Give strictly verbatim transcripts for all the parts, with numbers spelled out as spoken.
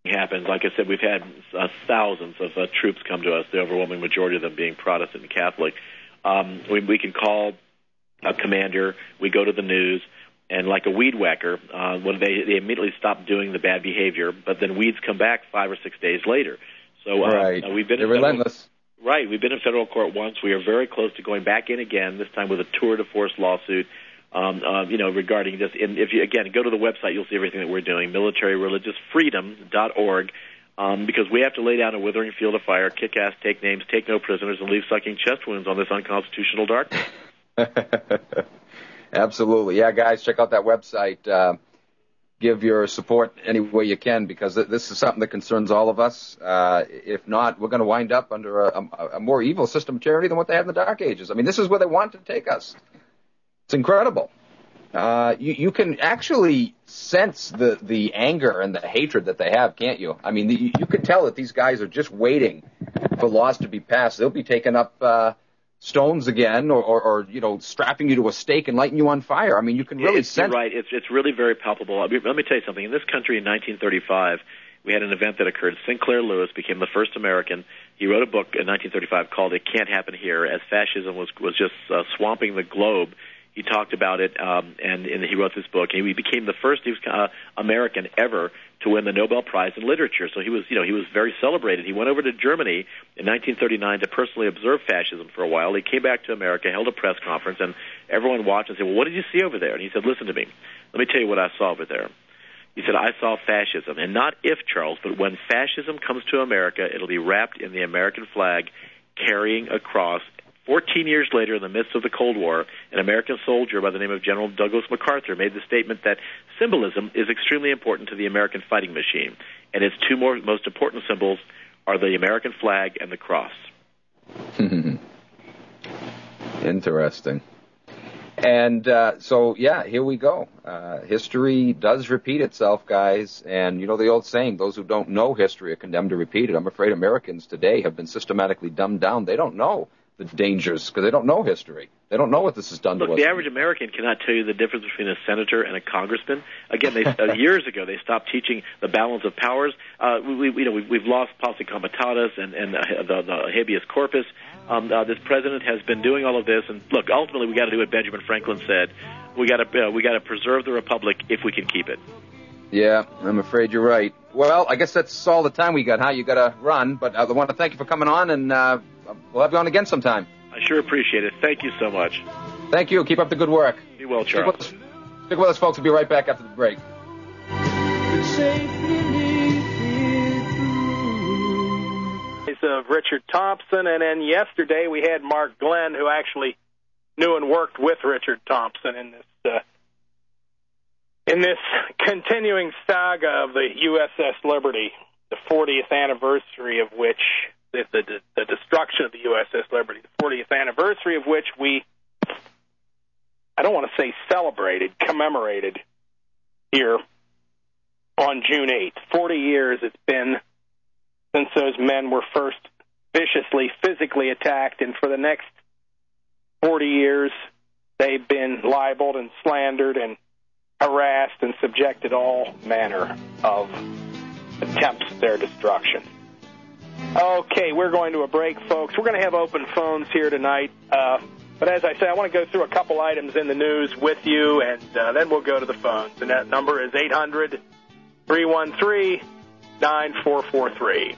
happens. Like I said, we've had uh, thousands of uh, troops come to us, the overwhelming majority of them being Protestant and Catholic. Um, we, we can call a commander, we go to the news, and like a weed whacker, uh, when they, they immediately stop doing the bad behavior, but then weeds come back five or six days later. So uh, right. uh, we've been They're in federal, relentless. Right, we've been in federal court once. We are very close to going back in again, this time with a tour de force lawsuit. Um, uh, you know, regarding this. And if you, again, go to the website, you'll see everything that we're doing, military religious freedom dot org, um, because we have to lay down a withering field of fire, kick ass, take names, take no prisoners, and leave sucking chest wounds on this unconstitutional darkness. Absolutely. Yeah, guys, check out that website. Uh, give your support any way you can, because this is something that concerns all of us. Uh, if not, we're going to wind up under a, a, a more evil system of tyranny than what they had in the Dark Ages. I mean, this is where they want to take us. It's incredible. Uh, you, you can actually sense the, the anger and the hatred that they have, can't you? I mean, you, you can tell that these guys are just waiting for laws to be passed. They'll be taking up uh, stones again, or, or, or, you know, strapping you to a stake and lighting you on fire. I mean, you can really it's, sense. You're right. It's, it's really very palpable. I mean, let me tell you something. In this country in nineteen thirty-five, we had an event that occurred. Sinclair Lewis became the first American. He wrote a book in nineteen thirty-five called It Can't Happen Here, as fascism was, was just uh, swamping the globe. He talked about it, um, and, and he wrote this book. And he became the first he was, uh, American ever to win the Nobel Prize in Literature. So he was, you know, he was very celebrated. He went over to Germany in nineteen thirty-nine to personally observe fascism for a while. He came back to America, held a press conference, and everyone watched and said, "Well, what did you see over there?" And he said, "Listen to me. Let me tell you what I saw over there." He said, "I saw fascism, and not if, Charles, but when fascism comes to America, it'll be wrapped in the American flag, carrying a cross." Fourteen years later, in the midst of the Cold War, an American soldier by the name of General Douglas MacArthur made the statement that symbolism is extremely important to the American fighting machine, and its two more, most important symbols are the American flag and the cross. Interesting. And uh, so, yeah, here we go. Uh, history does repeat itself, guys. And you know the old saying, those who don't know history are condemned to repeat it. I'm afraid Americans today have been systematically dumbed down. They don't know the dangers because they don't know history. They don't know what this has done Look, to us. The average American cannot tell you the difference between a senator and a congressman. Again, they, uh, years ago they stopped teaching the balance of powers. Uh, we, we, you know, we've, we've lost posse comitatus and, and uh, the, the habeas corpus. Um, uh, this president has been doing all of this, and look, ultimately we got to do what Benjamin Franklin said. We got to uh, we got to preserve the republic if we can keep it. Yeah, I'm afraid you're right. Well, I guess that's all the time we got, huh? You got to run, but I want to thank you for coming on, and uh, we'll have you on again sometime. I sure appreciate it. Thank you so much. Thank you. Keep up the good work. Be well, Charles. Stick with us, stick with us folks. We'll be right back after the break. Of Richard Thompson, and then yesterday we had Mark Glenn, who actually knew and worked with Richard Thompson in this uh, in this continuing saga of the U S S Liberty, the fortieth anniversary of which the, the, the destruction of the U S S Liberty, the fortieth anniversary of which we, I don't want to say celebrated, commemorated here on June eighth. Forty years it's been since those men were first viciously, physically attacked, and for the next forty years, they've been libeled and slandered and harassed and subjected to all manner of attempts at their destruction. Okay, we're going to a break, folks. We're going to have open phones here tonight, uh, but as I say, I want to go through a couple items in the news with you, and uh, then we'll go to the phones, and that number is eight hundred, three one three, nine four four three.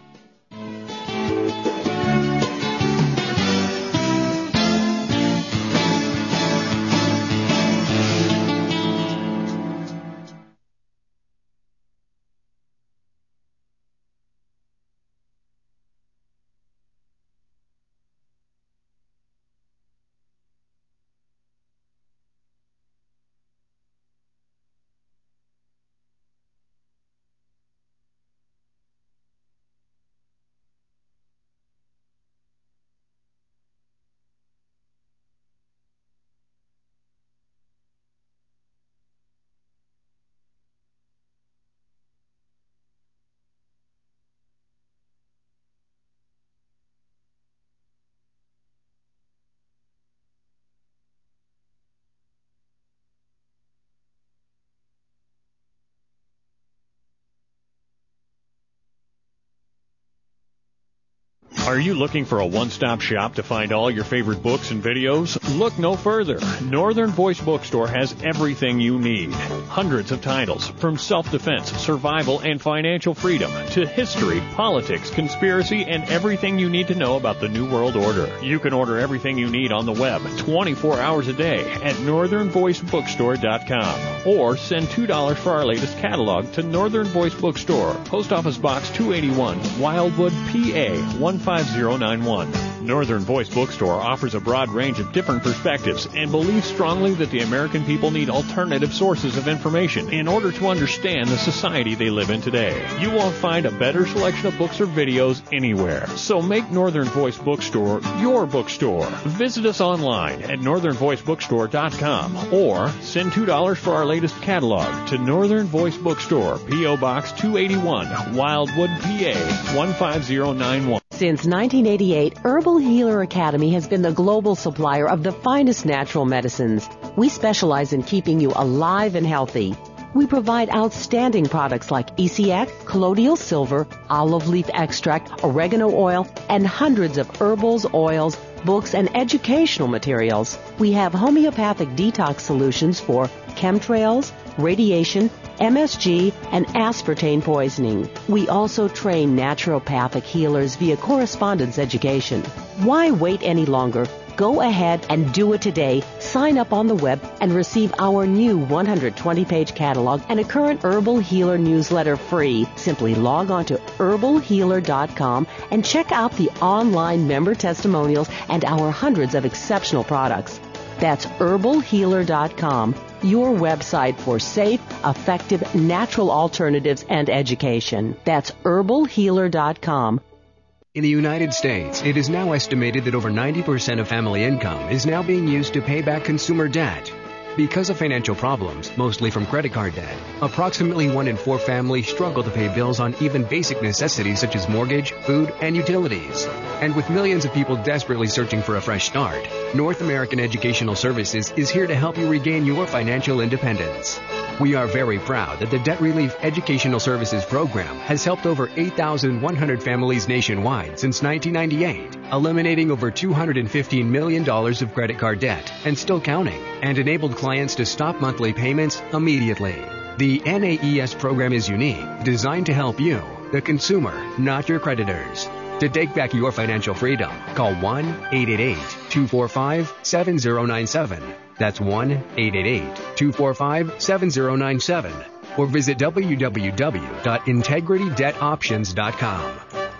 Are you looking for a one-stop shop to find all your favorite books and videos? Look no further. Northern Voice Bookstore has everything you need. Hundreds of titles, from self-defense, survival, and financial freedom to history, politics, conspiracy, and everything you need to know about the New World Order. You can order everything you need on the web twenty-four hours a day at northern voice bookstore dot com or send two dollars for our latest catalog to Northern Voice Bookstore, Post Office Box two eighty-one, Wildwood, P A one five zero nine one. Northern Voice Bookstore offers a broad range of different perspectives and believes strongly that the American people need alternative sources of information in order to understand the society they live in today. You won't find a better selection of books or videos anywhere. So make Northern Voice Bookstore your bookstore. Visit us online at northern voice bookstore dot com or send two dollars for our latest catalog to Northern Voice Bookstore, P O Box two eighty-one, Wildwood, P A one five zero nine one. Since nineteen eighty-eight, Herbal Healer Academy has been the global supplier of the finest natural medicines. We specialize in keeping you alive and healthy. We provide outstanding products like E C X, colloidal silver, olive leaf extract, oregano oil, and hundreds of herbals, oils, books, and educational materials. We have homeopathic detox solutions for chemtrails, radiation, M S G, and aspartame poisoning. We also train naturopathic healers via correspondence education. Why wait any longer? Go ahead and do it today. Sign up on the web and receive our new one hundred twenty page catalog and a current Herbal Healer newsletter free. Simply log on to herbal healer dot com and check out the online member testimonials and our hundreds of exceptional products. That's herbal healer dot com, your website for safe, effective, natural alternatives and education. That's herbal healer dot com. In the United States, it is now estimated that over ninety percent of family income is now being used to pay back consumer debt. Because of financial problems, mostly from credit card debt, approximately one in four families struggle to pay bills on even basic necessities such as mortgage, food, and utilities. And with millions of people desperately searching for a fresh start, North American Educational Services is here to help you regain your financial independence. We are very proud that the Debt Relief Educational Services Program has helped over eight thousand one hundred families nationwide since nineteen ninety-eight, eliminating over two hundred fifteen million dollars of credit card debt and still counting, and enabled clients to stop monthly payments immediately. The N A E S program is unique, designed to help you, the consumer, not your creditors. To take back your financial freedom, call one eight eight eight, two four five, seven zero nine seven. That's one eight eight eight, two four five, seven zero nine seven. Or visit w w w dot integrity debt options dot com.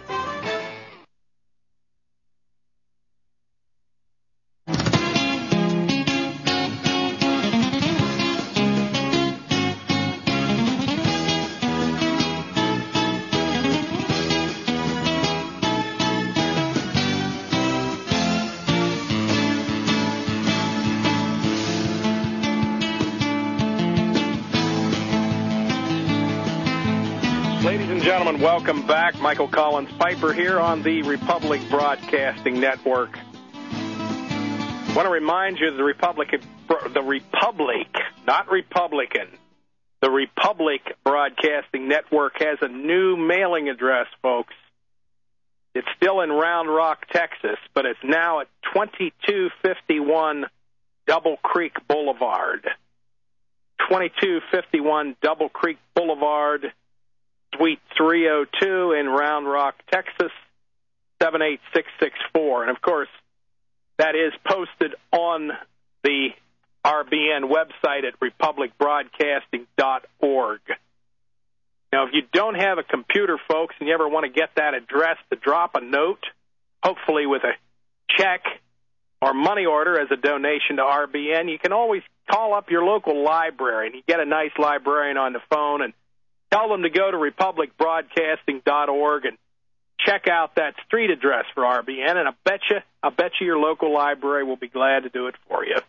Welcome back. Michael Collins Piper here on the Republic Broadcasting Network. I want to remind you the Republic, the Republic, not Republican, the Republic Broadcasting Network has a new mailing address, folks. It's still in Round Rock, Texas, but it's now at twenty-two fifty-one Double Creek Boulevard. twenty-two fifty-one Double Creek Boulevard, Suite three oh two in Round Rock, Texas, seven eight six six four. And, of course, that is posted on the R B N website at republic broadcasting dot org. Now, if you don't have a computer, folks, and you ever want to get that address to drop a note, hopefully with a check or money order as a donation to R B N, you can always call up your local library, and you get a nice librarian on the phone and tell them to go to republic broadcasting dot org and check out that street address for R B N, and I bet you, I bet you your local library will be glad to do it for you.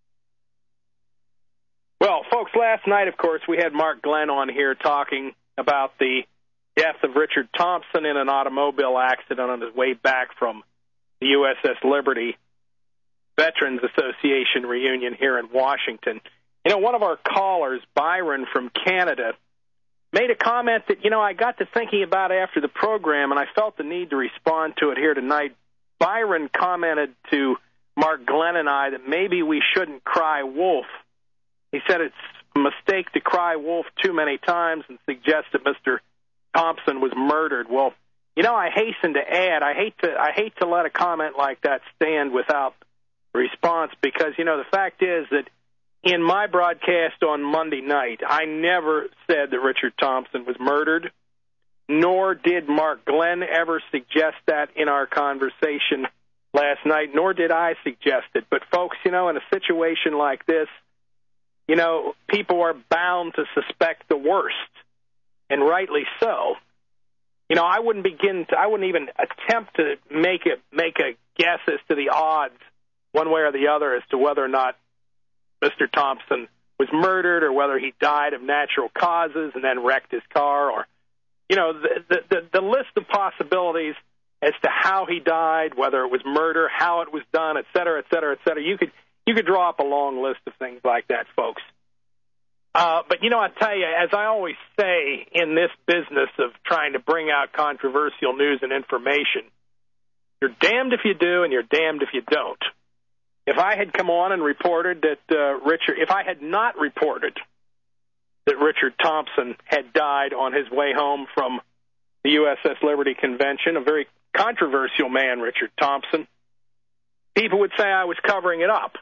Well, folks, last night, of course, we had Mark Glenn on here talking about the death of Richard Thompson in an automobile accident on his way back from the U S S Liberty Veterans Association reunion here in Washington. You know, one of our callers, Byron from Canada, made a comment that, you know, I got to thinking about after the program, and I felt the need to respond to it here tonight. Byron commented to Mark Glenn and I that maybe we shouldn't cry wolf. He said it's a mistake to cry wolf too many times and suggest that Mister Thompson was murdered. Well, you know, I hasten to add, I hate to I hate to let a comment like that stand without response because, you know, the fact is that in my broadcast on Monday night, I never said that Richard Thompson was murdered, nor did Mark Glenn ever suggest that in our conversation last night, nor did I suggest it. But, folks, you know, in a situation like this, you know, people are bound to suspect the worst, and rightly so. You know, I wouldn't begin to, I wouldn't even attempt to make a, make a guess as to the odds one way or the other as to whether or not Mister Thompson was murdered or whether he died of natural causes and then wrecked his car, or, you know, the, the, the list of possibilities as to how he died, whether it was murder, how it was done, et cetera, et cetera, et cetera. You could, you could draw up a long list of things like that, folks. Uh, but, you know, I tell you, as I always say in this business of trying to bring out controversial news and information, you're damned if you do and you're damned if you don't. If I had come on and reported that uh, Richard, if I had not reported that Richard Thompson had died on his way home from the U S S Liberty Convention, a very controversial man, Richard Thompson, people would say I was covering it up.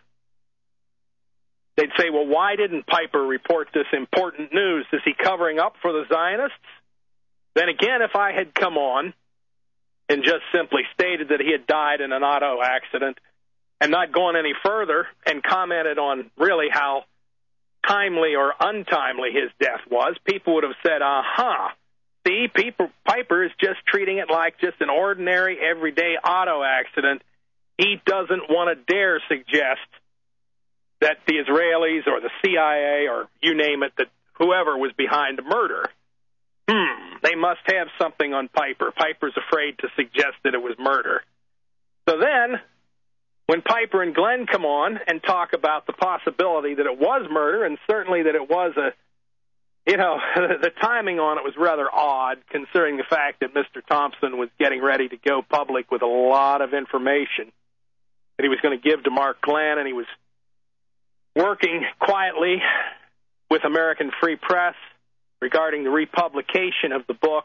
They'd say, well, why didn't Piper report this important news? Is he covering up for the Zionists? Then again, if I had come on and just simply stated that he had died in an auto accident and not gone any further and commented on really how timely or untimely his death was, people would have said, aha, see, people, Piper is just treating it like just an ordinary, everyday auto accident. He doesn't want to dare suggest that the Israelis or the C I A or you name it, that whoever was behind the murder, hmm, they must have something on Piper. Piper's afraid to suggest that it was murder. So then, when Piper and Glenn come on and talk about the possibility that it was murder, and certainly that it was a, you know, the timing on it was rather odd, considering the fact that Mister Thompson was getting ready to go public with a lot of information that he was going to give to Mark Glenn, and he was working quietly with American Free Press regarding the republication of the book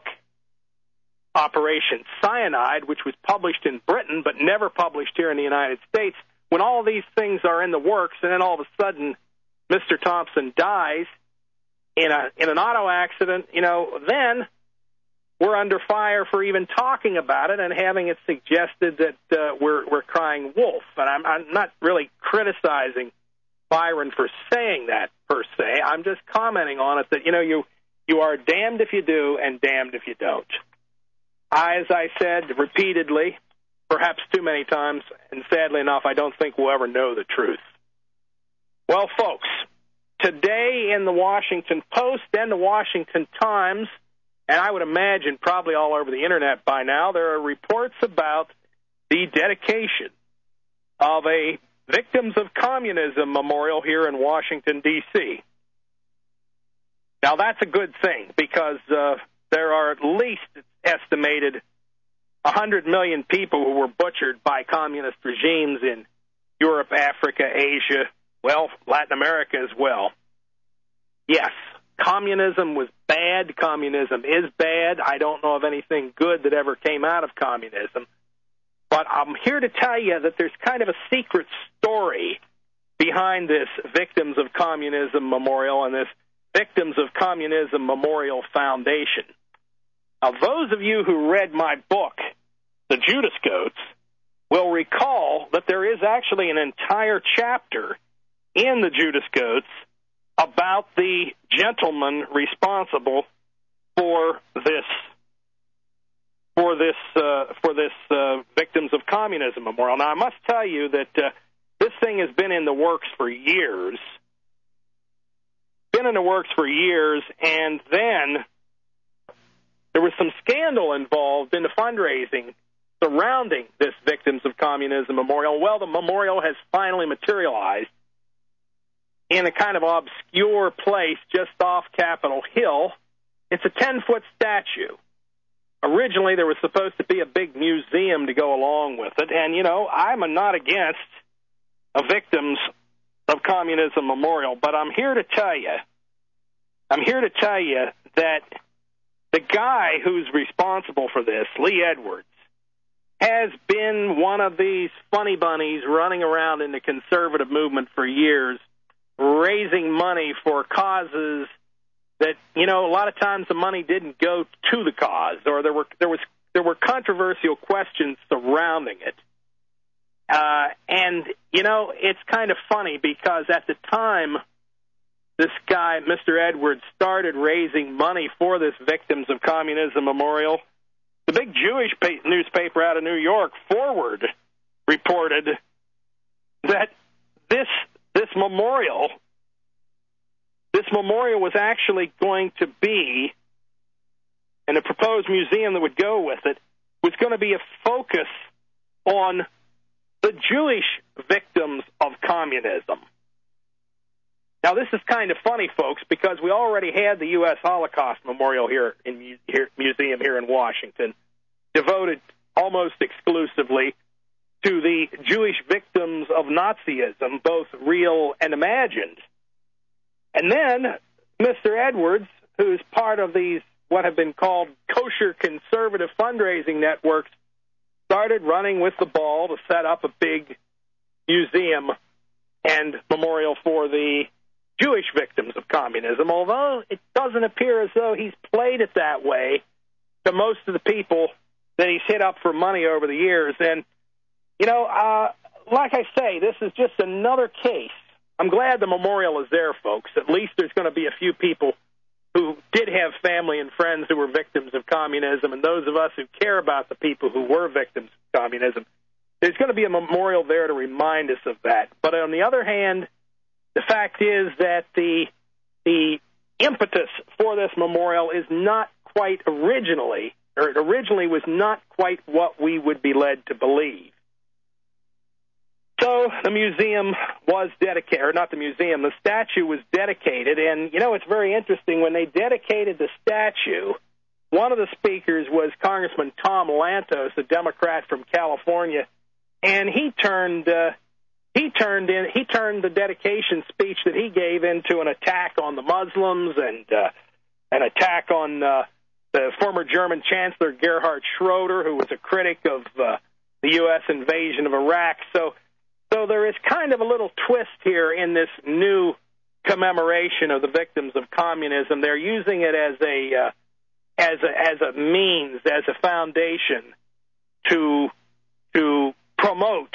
Operation Cyanide, which was published in Britain but never published here in the United States. When all these things are in the works and then all of a sudden Mister Thompson dies in a in an auto accident, you know, then we're under fire for even talking about it and having it suggested that uh, we're we're crying wolf. And I'm, I'm not really criticizing Byron for saying that per se. I'm just commenting on it that, you know, you you are damned if you do and damned if you don't. I, as I said repeatedly, perhaps too many times, and sadly enough, I don't think we'll ever know the truth. Well, folks, today in the Washington Post and the Washington Times, and I would imagine probably all over the Internet by now, there are reports about the dedication of a Victims of Communism memorial here in Washington, D C Now, that's a good thing because uh, there are at least estimated one hundred million people who were butchered by communist regimes in Europe, Africa, Asia, well, Latin America as well. Yes, communism was bad. Communism is bad. I don't know of anything good that ever came out of communism. But I'm here to tell you that there's kind of a secret story behind this Victims of Communism Memorial and this Victims of Communism Memorial Foundation. Now, those of you who read my book, The Judas Goats, will recall that there is actually an entire chapter in The Judas Goats about the gentleman responsible for this for this uh, for this uh, Victims of Communism Memorial. Now, I must tell you that uh, this thing has been in the works for years, been in the works for years, and then there was some scandal involved in the fundraising surrounding this Victims of Communism Memorial. Well, the memorial has finally materialized in a kind of obscure place just off Capitol Hill It's a ten-foot statue. Originally, there was supposed to be a big museum to go along with it, and, you know, I'm not against a Victims of Communism memorial, but I'm here to tell you, I'm here to tell you that the guy who's responsible for this, Lee Edwards, has been one of these funny bunnies running around in the conservative movement for years, raising money for causes that, you know, a lot of times the money didn't go to the cause, or there were there was there were controversial questions surrounding it. Uh, and, you know, it's kind of funny because at the time this guy, Mister Edwards, started raising money for this Victims of Communism memorial, the big Jewish pa- newspaper out of New York, Forward, reported that this this memorial, this memorial was actually going to be, and the proposed museum that would go with it, was going to be a focus on the Jewish victims of communism. Now, this is kind of funny, folks, because we already had the U S Holocaust Memorial here in here, museum here in Washington, devoted almost exclusively to the Jewish victims of Nazism, both real and imagined. And then Mister Edwards, who's part of these what have been called kosher conservative fundraising networks, started running with the ball to set up a big museum and memorial for the Jewish victims of communism, although it doesn't appear as though he's played it that way to most of the people that he's hit up for money over the years. And, you know, uh, like I say, this is just another case. I'm glad the memorial is there, folks. At least there's going to be a few people who did have family and friends who were victims of communism, and those of us who care about the people who were victims of communism. There's going to be a memorial there to remind us of that. But on the other hand, the fact is that the the impetus for this memorial is not quite originally, or it originally was not quite what we would be led to believe. So the museum was dedicated, or not the museum, the statue was dedicated, and, you know, it's very interesting. When they dedicated the statue, one of the speakers was Congressman Tom Lantos, a Democrat from California, and he turned uh, he turned in he turned the dedication speech that he gave into an attack on the Muslims and uh, an attack on uh, the former German Chancellor Gerhard Schroeder, who was a critic of uh, the U S invasion of Iraq. So. So there is kind of a little twist here in this new commemoration of the victims of communism. They're using it as a uh, as a as a means, as a foundation to to promote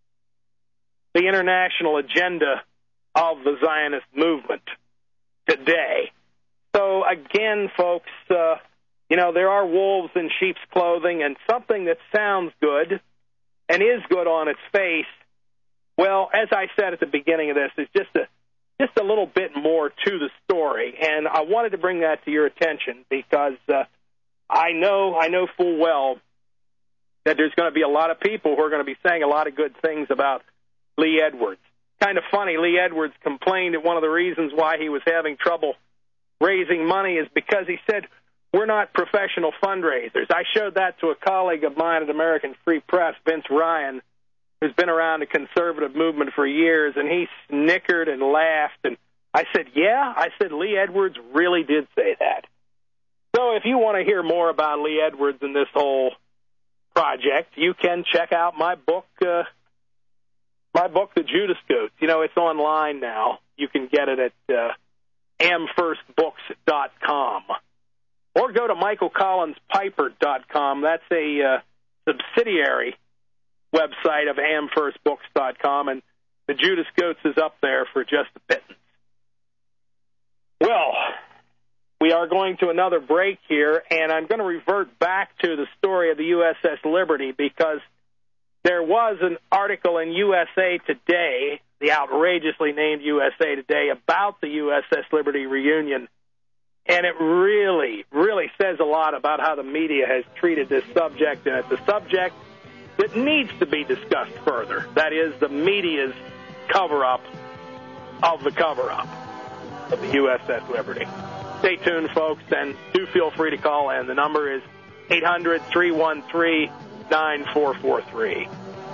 the international agenda of the Zionist movement today. So again, folks, uh, you know, there are wolves in sheep's clothing, and something that sounds good and is good on its face, well, as I said at the beginning of this, it's just a just a little bit more to the story, and I wanted to bring that to your attention because uh, I know I know full well that there's going to be a lot of people who are going to be saying a lot of good things about Lee Edwards. Kind of funny, Lee Edwards complained that one of the reasons why he was having trouble raising money is because he said, we're not professional fundraisers. I showed that to a colleague of mine at American Free Press, Vince Ryan, who's been around the conservative movement for years, and he snickered and laughed. And I said, yeah? I said, Lee Edwards really did say that. So if you want to hear more about Lee Edwards and this whole project, you can check out my book, uh, my book, The Judas Goats. You know, it's online now. You can get it at uh, am first books dot com. Or go to michael collins piper dot com. That's a uh, subsidiary website of am first books dot com, and the Judas Goats is up there for just a pittance. Well, we are going to another break here, and I'm going to revert back to the story of the U S S Liberty because there was an article in U S A Today, the outrageously named U S A Today, about the U S S Liberty reunion, and it really, really says a lot about how the media has treated this subject, and it's a subject that needs to be discussed further. That is the media's cover-up of the cover-up of the U S S Liberty. Stay tuned, folks, and do feel free to call in. The number is eight hundred, three one three, nine four four three.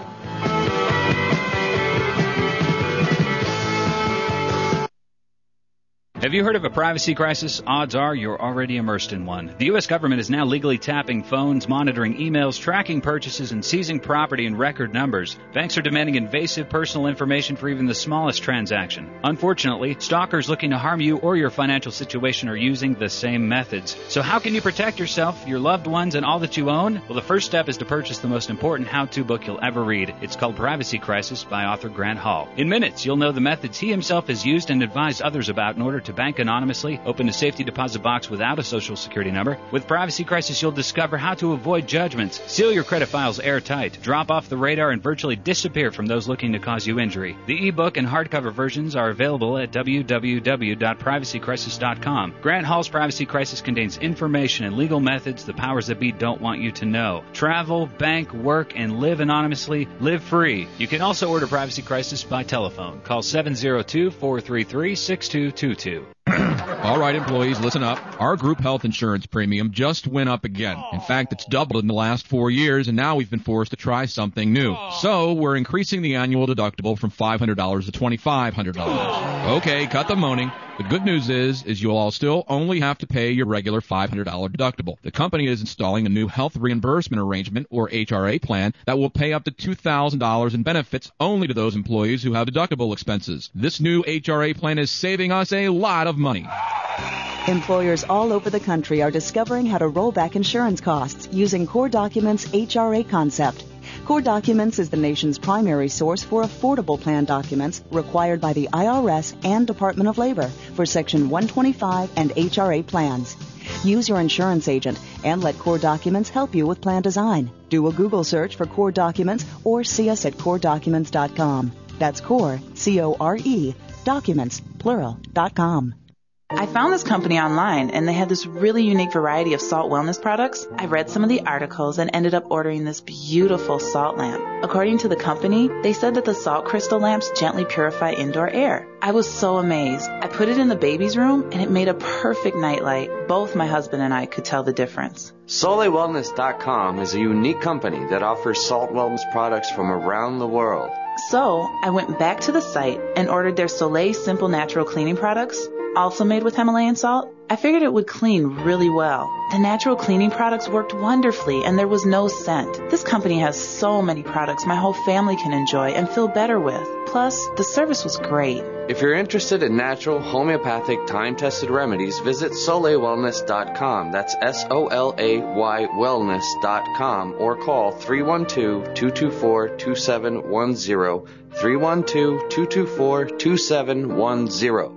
Have you heard of a privacy crisis? Odds are you're already immersed in one. The U S government is now legally tapping phones, monitoring emails, tracking purchases, and seizing property in record numbers. Banks are demanding invasive personal information for even the smallest transaction. Unfortunately, stalkers looking to harm you or your financial situation are using the same methods. So how can you protect yourself, your loved ones, and all that you own? Well, the first step is to purchase the most important how-to book you'll ever read. It's called Privacy Crisis by author Grant Hall. In minutes, you'll know the methods he himself has used and advised others about in order to bank anonymously, open a safety deposit box without a social security number. With Privacy Crisis, you'll discover how to avoid judgments, seal your credit files airtight, drop off the radar, and virtually disappear from those looking to cause you injury. The ebook and hardcover versions are available at w w w dot privacy crisis dot com. Grant Hall's Privacy Crisis contains information and legal methods the powers that be don't want you to know. Travel, bank, work, and live anonymously. Live free. You can also order Privacy Crisis by telephone. Call seven zero two, four three three, six two two two. All right, employees, listen up. Our group health insurance premium just went up again. In fact, it's doubled in the last four years, and now we've been forced to try something new. So we're increasing the annual deductible from five hundred dollars to twenty-five hundred dollars. Okay, cut the moaning. The good news is, is you'll all still only have to pay your regular five hundred dollars deductible. The company is installing a new health reimbursement arrangement, or H R A plan, that will pay up to two thousand dollars in benefits only to those employees who have deductible expenses. This new H R A plan is saving us a lot of money. Employers all over the country are discovering how to roll back insurance costs using Core Documents' H R A concept. Core Documents is the nation's primary source for affordable plan documents required by the I R S and Department of Labor for Section one twenty-five and H R A plans. Use your insurance agent and let Core Documents help you with plan design. Do a Google search for Core Documents or see us at core documents dot com. That's Core, C O R E, documents, plural, dot com. I found this company online, and they had this really unique variety of salt wellness products. I read some of the articles and ended up ordering this beautiful salt lamp. According to the company, they said that the salt crystal lamps gently purify indoor air. I was so amazed. I put it in the baby's room, and it made a perfect nightlight. Both my husband and I could tell the difference. Soleil Wellness dot com is a unique company that offers salt wellness products from around the world. So I went back to the site and ordered their Soleil Simple Natural Cleaning products, also made with Himalayan salt. I figured it would clean really well. The natural cleaning products worked wonderfully, and there was no scent. This company has so many products my whole family can enjoy and feel better with. Plus, the service was great. If you're interested in natural, homeopathic, time-tested remedies, visit Soleil Wellness dot com. That's S O L A Y Wellness dot com, or call three one two, two two four, two seven one zero, three one two, two two four, two seven one zero.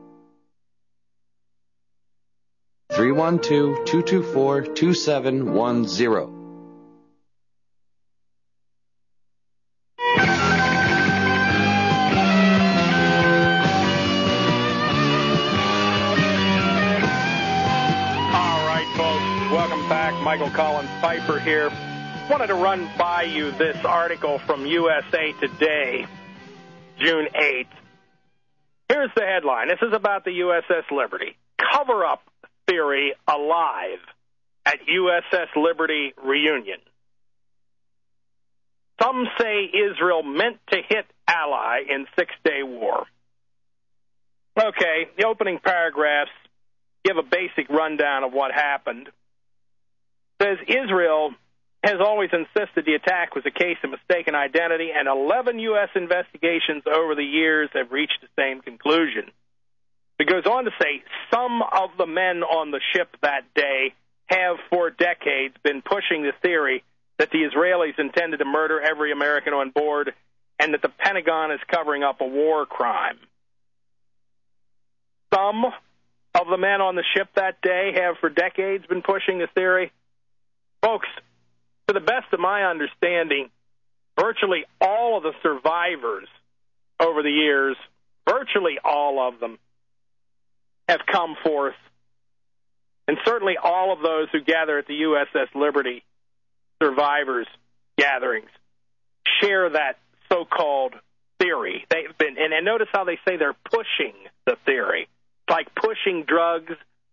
three one two, two two four, two seven one zero. Michael Collins Piper here. Wanted to run by you this article from U S A Today, June eighth. Here's the headline. This is about the U S S Liberty. Cover-up theory alive at U S S Liberty reunion. Some say Israel meant to hit ally in Six-Day War. Okay, the opening paragraphs give a basic rundown of what happened. Says Israel has always insisted the attack was a case of mistaken identity, and eleven U S investigations over the years have reached the same conclusion. It goes on to say some of the men on the ship that day have for decades been pushing the theory that the Israelis intended to murder every American on board and that the Pentagon is covering up a war crime. Some of the men on the ship that day have for decades been pushing the theory. Folks, to the best of my understanding, virtually all of the survivors over the years, virtually all of them, have come forth, and certainly all of those who gather at the U S S Liberty survivors gatherings share that so-called theory. They've been, and, and notice how they say they're pushing the theory. It's like pushing drugs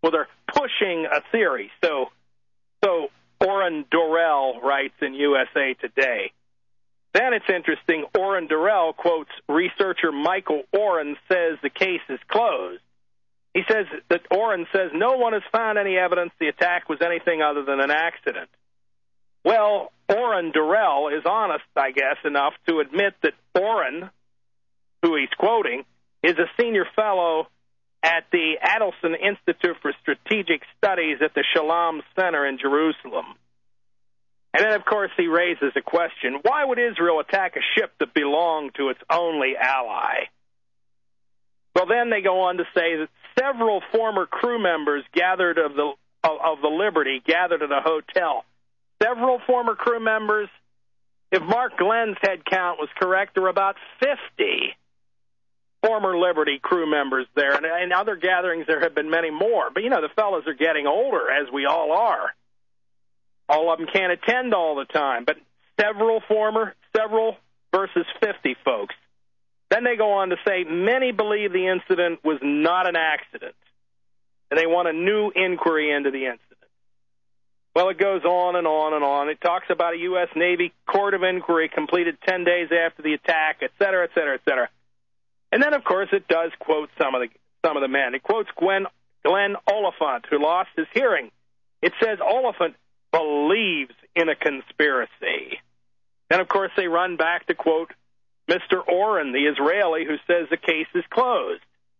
Well, they're pushing a theory. So, so Oren Dorrell writes in U S A Today. Then it's interesting. Oren Dorrell quotes researcher Michael Oren says the case is closed. He says that Oren says no one has found any evidence the attack was anything other than an accident. Well, Oren Dorrell is honest, I guess, enough to admit that Oren, who he's quoting, is a senior fellow at the Adelson Institute for Strategic Studies at the Shalom Center in Jerusalem. And then, of course, he raises a question. Why would Israel attack a ship that belonged to its only ally? Well, then they go on to say that several former crew members gathered of the of, of the Liberty gathered at a hotel. Several former crew members, if Mark Glenn's head count was correct, there were about fifty former Liberty crew members there. And in other gatherings, there have been many more. But, you know, the fellas are getting older, as we all are. All of them can't attend all the time. But several former, several versus fifty folks. Then they go on to say many believe the incident was not an accident, and they want a new inquiry into the incident. Well, it goes on and on and on. It talks about a U S Navy court of inquiry completed ten days after the attack, et cetera, et cetera, et cetera. And then, of course, it does quote some of the some of the men. It quotes Glenn, Glenn Oliphant, who lost his hearing. It says Oliphant believes in a conspiracy. And, of course, they run back to quote Mister Oren, the Israeli, who says the case is closed.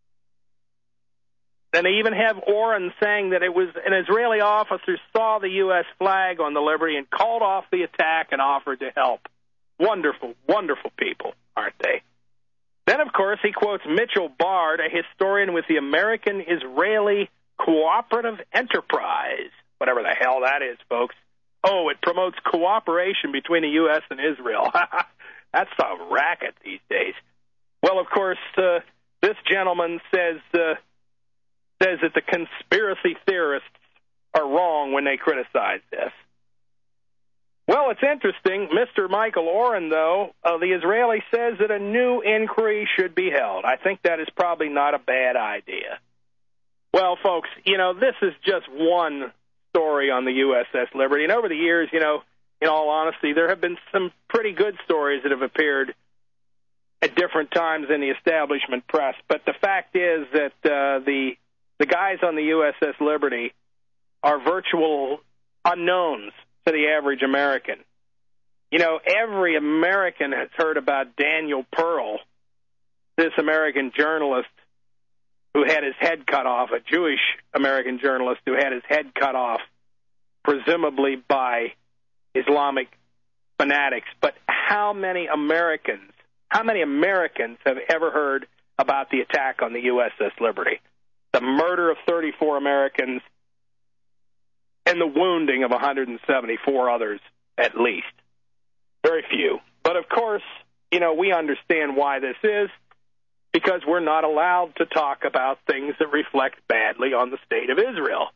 Then they even have Oren saying that it was an Israeli officer saw the U S flag on the Liberty and called off the attack and offered to help. Wonderful, wonderful people, aren't they? Then, of course, he quotes Mitchell Bard, a historian with the American-Israeli Cooperative Enterprise, whatever the hell that is, folks. Oh, it promotes cooperation between the U S and Israel. That's a racket these days. Well, of course, uh, this gentleman says uh, says that the conspiracy theorists are wrong when they criticize this. Well, it's interesting. Mister Michael Oren, though, uh, the Israeli says that a new inquiry should be held. I think that is probably not a bad idea. Well, folks, you know, this is just one story on the U S S Liberty. And over the years, you know, in all honesty, there have been some pretty good stories that have appeared at different times in the establishment press. But the fact is that uh, the the guys on the U S S Liberty are virtual unknowns to the average American. You know, every American has heard about Daniel Pearl, this American journalist who had his head cut off, a Jewish American journalist who had his head cut off, presumably by Islamic fanatics. But how many Americans, how many Americans have ever heard about the attack on the U S S Liberty? The murder of thirty-four Americans and the wounding of one hundred seventy-four others, at least. Very few. But, of course, you know, we understand why this is, because we're not allowed to talk about things that reflect badly on the state of Israel.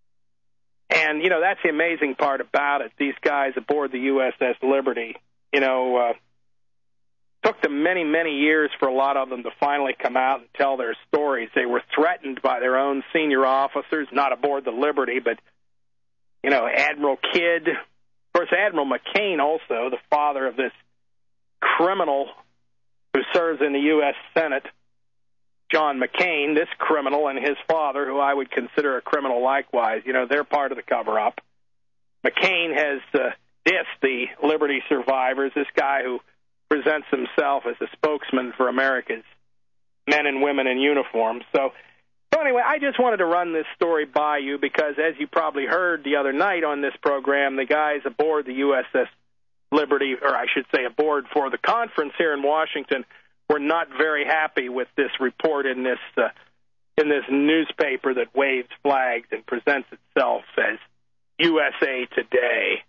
And, you know, that's the amazing part about it. These guys aboard the U S S Liberty, you know, uh, took them many, many years for a lot of them to finally come out and tell their stories. They were threatened by their own senior officers, not aboard the Liberty, but, you know, Admiral Kidd. Of course, Admiral McCain also, the father of this criminal who serves in the U S Senate, John McCain, this criminal, and his father, who I would consider a criminal likewise. You know, they're part of the cover-up. McCain has uh, dissed the Liberty survivors, this guy who presents himself as a spokesman for America's men and women in uniform. So, so anyway, I just wanted to run this story by you because, as you probably heard the other night on this program, the guys aboard the U S S Liberty, or I should say aboard for the conference here in Washington, were not very happy with this report in this uh, in this newspaper that waves flags and presents itself as U S A Today.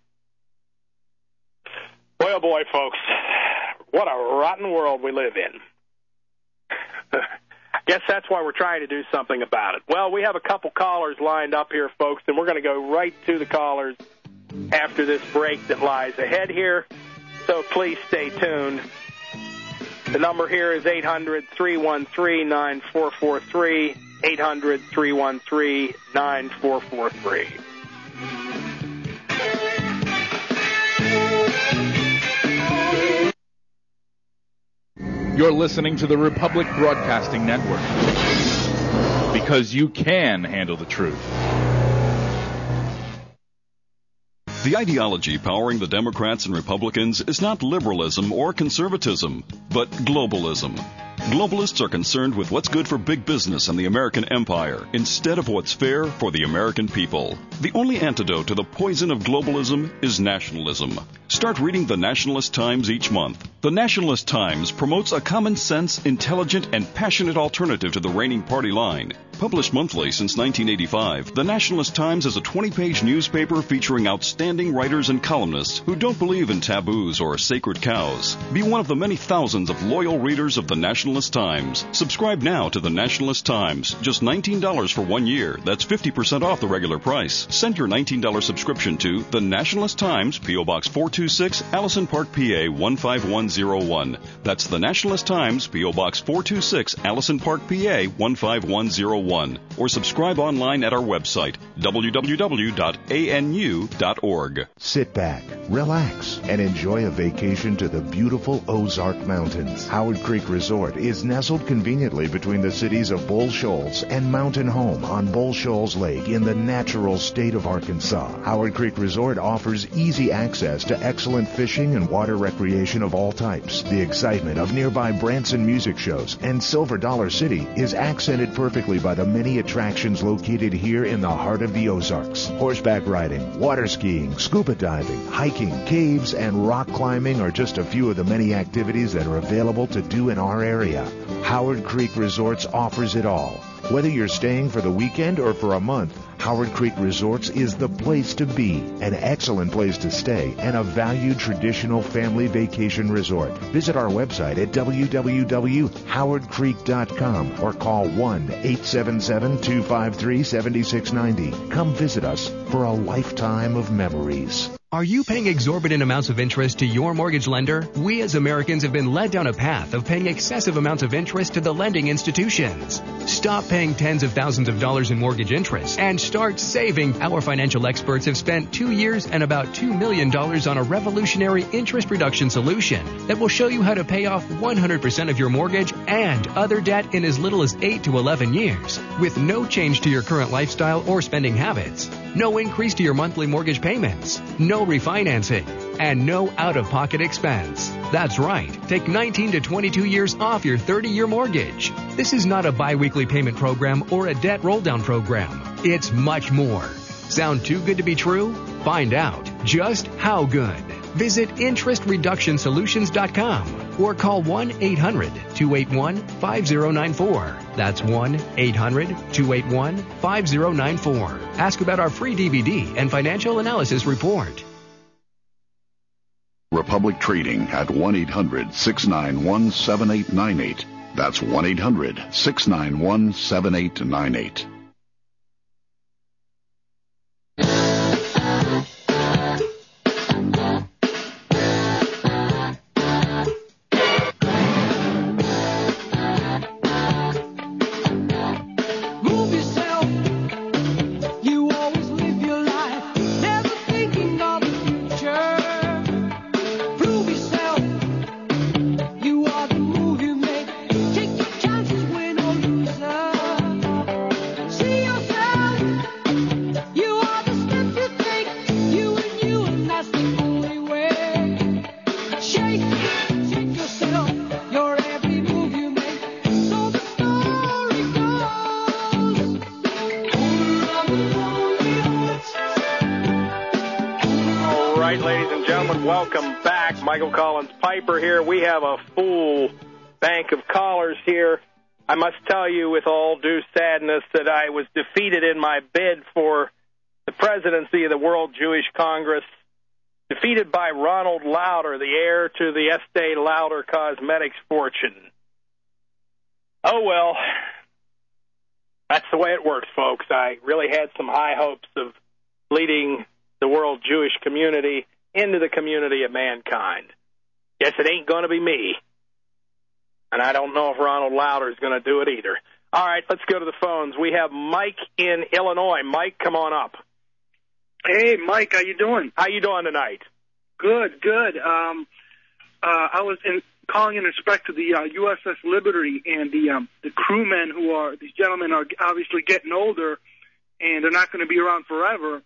Boy, oh boy, folks, what a rotten world we live in. I guess that's why we're trying to do something about it. Well, we have a couple callers lined up here, folks, and we're going to go right to the callers after this break that lies ahead here. So please stay tuned. The number here is eight hundred, three one three, nine four four three. eight hundred, three one three, nine four four three. You're listening to the Republic Broadcasting Network, because you can handle the truth. The ideology powering the Democrats and Republicans is not liberalism or conservatism, but globalism. Globalists are concerned with what's good for big business and the American empire instead of what's fair for the American people. The only antidote to the poison of globalism is nationalism. Start reading the Nationalist Times each month. The Nationalist Times promotes a common sense, intelligent, and passionate alternative to the reigning party line. Published monthly since nineteen eighty-five, the Nationalist Times is a twenty-page newspaper featuring outstanding writers and columnists who don't believe in taboos or sacred cows. Be one of the many thousands of loyal readers of the Nationalist Times. Subscribe now to the Nationalist Times. Just nineteen dollars for one year. That's fifty percent off the regular price. Send your nineteen dollars subscription to the Nationalist Times, P O. Box four two six, Allison Park, P A one five one zero one. That's the Nationalist Times, P O. Box four two six, Allison Park, P A one five one zero one. Or subscribe online at our website, w w w dot a n u dot org. Sit back, relax, and enjoy a vacation to the beautiful Ozark Mountains. Howard Creek Resort is nestled conveniently between the cities of Bull Shoals and Mountain Home on Bull Shoals Lake in the natural state of Arkansas. Howard Creek Resort offers easy access to excellent fishing and water recreation of all types. The excitement of nearby Branson music shows and Silver Dollar City is accented perfectly by the many attractions located here in the heart of the Ozarks. Horseback riding, water skiing, scuba diving, hiking, caves, and rock climbing are just a few of the many activities that are available to do in our area. Howard Creek Resorts offers it all. Whether you're staying for the weekend or for a month, Howard Creek Resorts is the place to be, an excellent place to stay, and a valued traditional family vacation resort. Visit our website at w w w dot howard creek dot com or call one eight seven seven, two five three, seven six nine zero. Come visit us for a lifetime of memories. Are you paying exorbitant amounts of interest to your mortgage lender? We as Americans have been led down a path of paying excessive amounts of interest to the lending institutions. Stop paying tens of thousands of dollars in mortgage interest and start saving. Our financial experts have spent two years and about two million dollars on a revolutionary interest reduction solution that will show you how to pay off one hundred percent of your mortgage and other debt in as little as eight to eleven years with no change to your current lifestyle or spending habits. No increase to your monthly mortgage payments. No refinancing. And no out-of-pocket expense. That's right. Take nineteen to twenty-two years off your thirty-year mortgage. This is not a bi-weekly payment program or a debt roll-down program. It's much more. Sound too good to be true? Find out just how good. Visit interest reduction solutions dot com or call one eight hundred, two eight one, five zero nine four. That's one eight hundred, two eight one, five zero nine four. Ask about our free D V D and financial analysis report. Republic Trading at one eight hundred, six nine one, seven eight nine eight. That's one eight hundred, six nine one, seven eight nine eight. Welcome back. Michael Collins Piper here. We have a full bank of callers here. I must tell you with all due sadness that I was defeated in my bid for the presidency of the World Jewish Congress, defeated by Ronald Lauder, the heir to the Estee Lauder Cosmetics fortune. Oh, well, that's the way it works, folks. I really had some high hopes of leading the world Jewish community into the community of mankind. Guess it ain't going to be me. And I don't know if Ronald Lauder is going to do it either. All right, let's go to the phones. We have Mike in Illinois. Mike, come on up. Hey, Mike, how you doing? How you doing tonight? Good, good. Um, uh, I was in, calling in respect to the uh, U S S Liberty and the um, the crewmen who are, these gentlemen are obviously getting older, and they're not going to be around forever.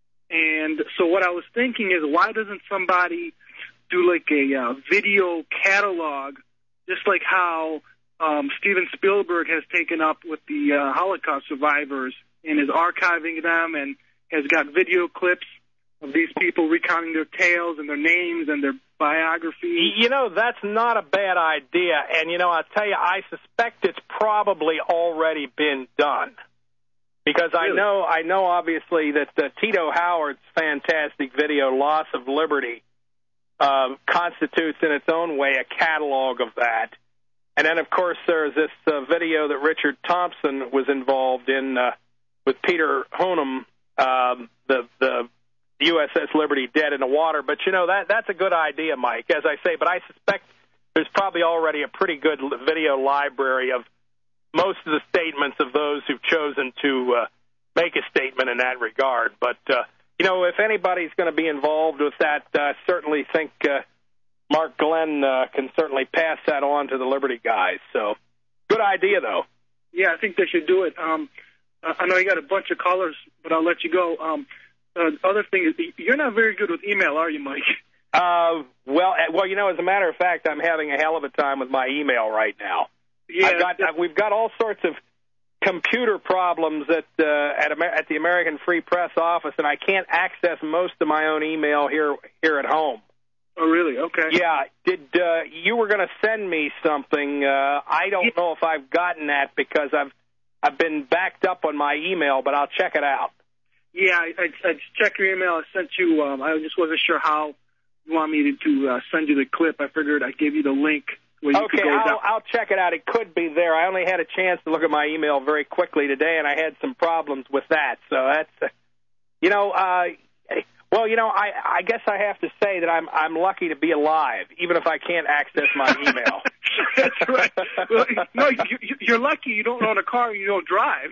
And so what I was thinking is, why doesn't somebody do like a uh, video catalog, just like how um, Steven Spielberg has taken up with the uh, Holocaust survivors and is archiving them and has got video clips of these people recounting their tales and their names and their biographies. You know, that's not a bad idea. And, you know, I'll tell you, I suspect it's probably already been done. Because really? I know, I know, obviously, that uh, Tito Howard's fantastic video, Loss of Liberty, uh, constitutes in its own way a catalog of that. And then, of course, there's this uh, video that Richard Thompson was involved in uh, with Peter Honum, um, the the U S S Liberty dead in the water. But, you know, that that's a good idea, Mike, as I say. But I suspect there's probably already a pretty good video library of most of the statements of those who've chosen to uh, make a statement in that regard. But, uh, you know, if anybody's going to be involved with that, I uh, certainly think uh, Mark Glenn uh, can certainly pass that on to the Liberty guys. So, good idea, though. Yeah, I think they should do it. Um, I know you got a bunch of callers, but I'll let you go. Um, uh, the other thing is, you're not very good with email, are you, Mike? Uh, well, well, you know, as a matter of fact, I'm having a hell of a time with my email right now. Yeah, I've got, I've, we've got all sorts of computer problems at uh, at, Amer- at the American Free Press office, and I can't access most of my own email here here at home. Oh, really? Okay. Yeah. Did uh, you were going to send me something? Uh, I don't yeah. know if I've gotten that because I've I've been backed up on my email, but I'll check it out. Yeah, I, I, I checked your email. I sent you. Um, I just wasn't sure how you want me to, to uh, send you the clip. I figured I'd give you the link. Okay, I'll, I'll check it out. It could be there. I only had a chance to look at my email very quickly today, and I had some problems with that. So that's, uh, you know, uh, well, you know, I, I guess I have to say that I'm I'm lucky to be alive, even if I can't access my email. That's right. Well, no, you, you're lucky you don't own a car and you don't drive.